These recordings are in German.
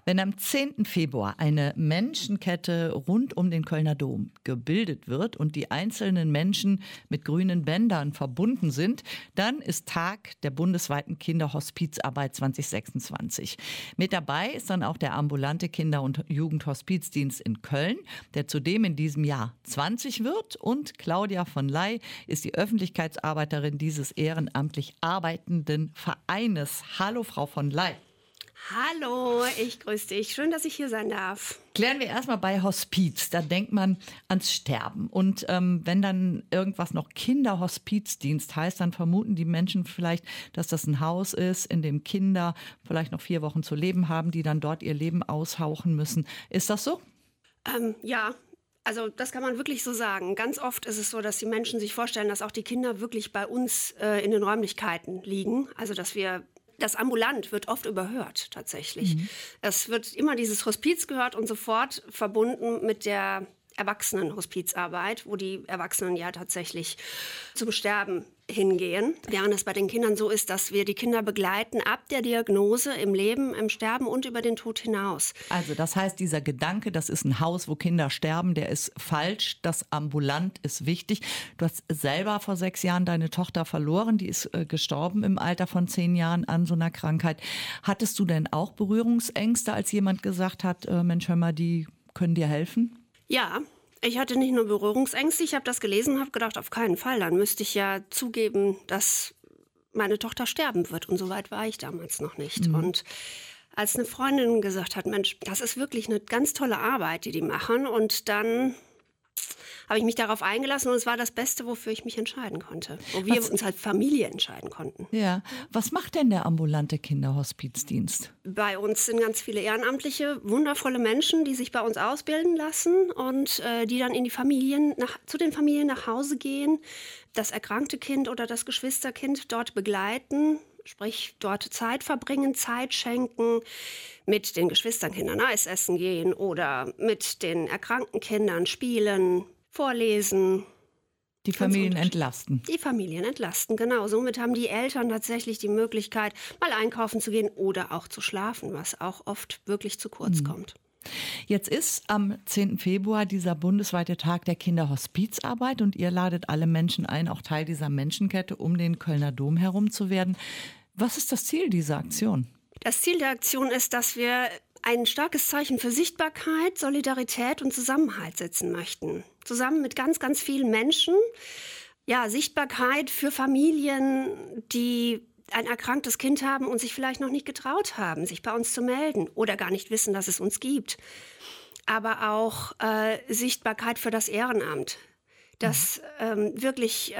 Wenn am 10. Februar eine Menschenkette rund um den Kölner Dom gebildet wird und die einzelnen Menschen mit grünen Bändern verbunden sind, dann ist Tag der bundesweiten Kinderhospizarbeit 2026. Mit dabei ist dann auch der ambulante Kinder- und Jugendhospizdienst in Köln, der zudem in diesem Jahr 20 wird. Und Claudia von Ley ist die Öffentlichkeitsarbeiterin dieses ehrenamtlich arbeitenden Vereines. Hallo, Frau von Ley. Hallo, ich grüße dich. Schön, dass ich hier sein darf. Klären wir erstmal bei Hospiz. Da denkt man ans Sterben. Und wenn dann irgendwas noch Kinderhospizdienst heißt, dann vermuten die Menschen vielleicht, dass das ein Haus ist, in dem Kinder vielleicht noch 4 Wochen zu leben haben, die dann dort ihr Leben aushauchen müssen. Ist das so? Ja. Also das kann man wirklich so sagen. Ganz oft ist es so, dass die Menschen sich vorstellen, dass auch die Kinder wirklich bei uns in den Räumlichkeiten liegen. Also das ambulant wird oft überhört tatsächlich. Es wird immer dieses Hospiz gehört und sofort verbunden mit der Erwachsenenhospizarbeit, wo die Erwachsenen ja tatsächlich zum Sterben hingehen. Während es bei den Kindern so ist, dass wir die Kinder begleiten ab der Diagnose im Leben, im Sterben und über den Tod hinaus. Also das heißt, dieser Gedanke, das ist ein Haus, wo Kinder sterben, der ist falsch. Das ambulant ist wichtig. Du hast selber vor 6 Jahren deine Tochter verloren. Die ist gestorben im Alter von 10 Jahren an so einer Krankheit. Hattest du denn auch Berührungsängste, als jemand gesagt hat, Mensch, hör mal, die können dir helfen? Ja, ich hatte nicht nur Berührungsängste, ich habe das gelesen und habe gedacht, auf keinen Fall, dann müsste ich ja zugeben, dass meine Tochter sterben wird. Und so weit war ich damals noch nicht. Und als eine Freundin gesagt hat, Mensch, das ist wirklich eine ganz tolle Arbeit, die machen. Und dann habe ich mich darauf eingelassen und es war das Beste, wofür ich mich entscheiden konnte. Wo wir uns als Familie entscheiden konnten. Ja, was macht denn der ambulante Kinderhospizdienst? Bei uns sind ganz viele ehrenamtliche, wundervolle Menschen, die sich bei uns ausbilden lassen und die dann in die zu den Familien nach Hause gehen, das erkrankte Kind oder das Geschwisterkind dort begleiten, sprich dort Zeit verbringen, Zeit schenken, mit den Geschwisterkindern Eis essen gehen oder mit den erkrankten Kindern spielen, vorlesen. Die Familien entlasten. Die Familien entlasten, genau. Somit haben die Eltern tatsächlich die Möglichkeit, mal einkaufen zu gehen oder auch zu schlafen, was auch oft wirklich zu kurz kommt. Jetzt ist am 10. Februar dieser bundesweite Tag der Kinderhospizarbeit und ihr ladet alle Menschen ein, auch Teil dieser Menschenkette um den Kölner Dom herum zu werden. Was ist das Ziel dieser Aktion? Das Ziel der Aktion ist, dass wir ein starkes Zeichen für Sichtbarkeit, Solidarität und Zusammenhalt setzen möchten. Zusammen mit ganz, ganz vielen Menschen. Ja, Sichtbarkeit für Familien, die ein erkranktes Kind haben und sich vielleicht noch nicht getraut haben, sich bei uns zu melden oder gar nicht wissen, dass es uns gibt. Aber auch Sichtbarkeit für das Ehrenamt, das wirklich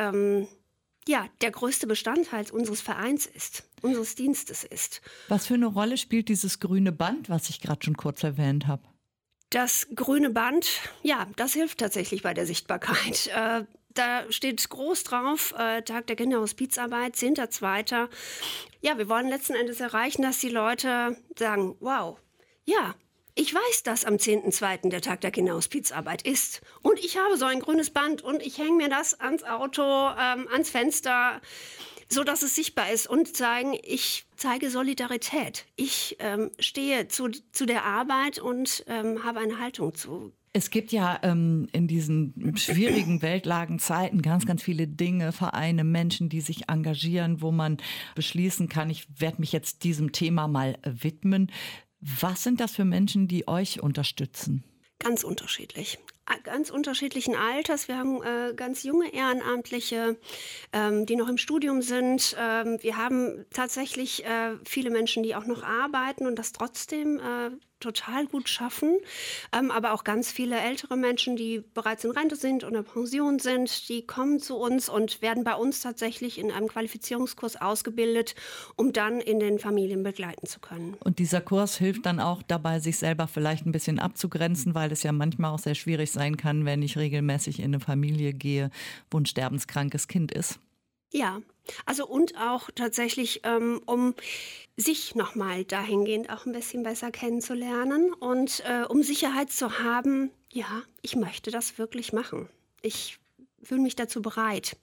der größte Bestandteil unseres Vereins ist, unseres Dienstes ist. Was für eine Rolle spielt dieses grüne Band, was ich gerade schon kurz erwähnt habe? Das grüne Band, ja, das hilft tatsächlich bei der Sichtbarkeit. Da steht groß drauf, Tag der Kinderhospizarbeit, 10.2. Ja, wir wollen letzten Endes erreichen, dass die Leute sagen, wow, ja, ich weiß, dass am 10.2. der Tag der Kinderhospizarbeit ist. Und ich habe so ein grünes Band und ich hänge mir das ans Auto, ans Fenster, so dass es sichtbar ist und sagen, ich zeige Solidarität. Ich stehe zu der Arbeit und habe eine Haltung zu. Es gibt ja in diesen schwierigen Weltlagenzeiten ganz, ganz viele Dinge, Vereine, Menschen, die sich engagieren, wo man beschließen kann, ich werde mich jetzt diesem Thema mal widmen. Was sind das für Menschen, die euch unterstützen? Ganz unterschiedlich. Ganz unterschiedlichen Alters. Wir haben ganz junge Ehrenamtliche, die noch im Studium sind. Wir haben tatsächlich viele Menschen, die auch noch arbeiten und das trotzdem total gut schaffen. Aber auch ganz viele ältere Menschen, die bereits in Rente sind oder Pension sind, die kommen zu uns und werden bei uns tatsächlich in einem Qualifizierungskurs ausgebildet, um dann in den Familien begleiten zu können. Und dieser Kurs hilft dann auch dabei, sich selber vielleicht ein bisschen abzugrenzen, weil es ja manchmal auch sehr schwierig sein kann, wenn ich regelmäßig in eine Familie gehe, wo ein sterbenskrankes Kind ist. Ja, also und auch tatsächlich, um sich nochmal dahingehend auch ein bisschen besser kennenzulernen und um Sicherheit zu haben, ja, ich möchte das wirklich machen. Ich fühle mich dazu bereit.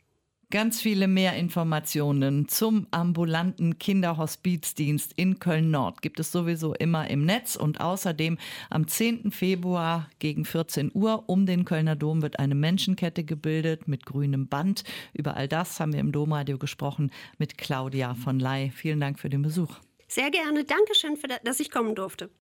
Ganz viele mehr Informationen zum ambulanten Kinderhospizdienst in Köln-Nord gibt es sowieso immer im Netz. Und außerdem am 10. Februar gegen 14 Uhr um den Kölner Dom wird eine Menschenkette gebildet mit grünem Band. Über all das haben wir im Domradio gesprochen mit Claudia von Ley. Vielen Dank für den Besuch. Sehr gerne. Dankeschön, dass ich kommen durfte.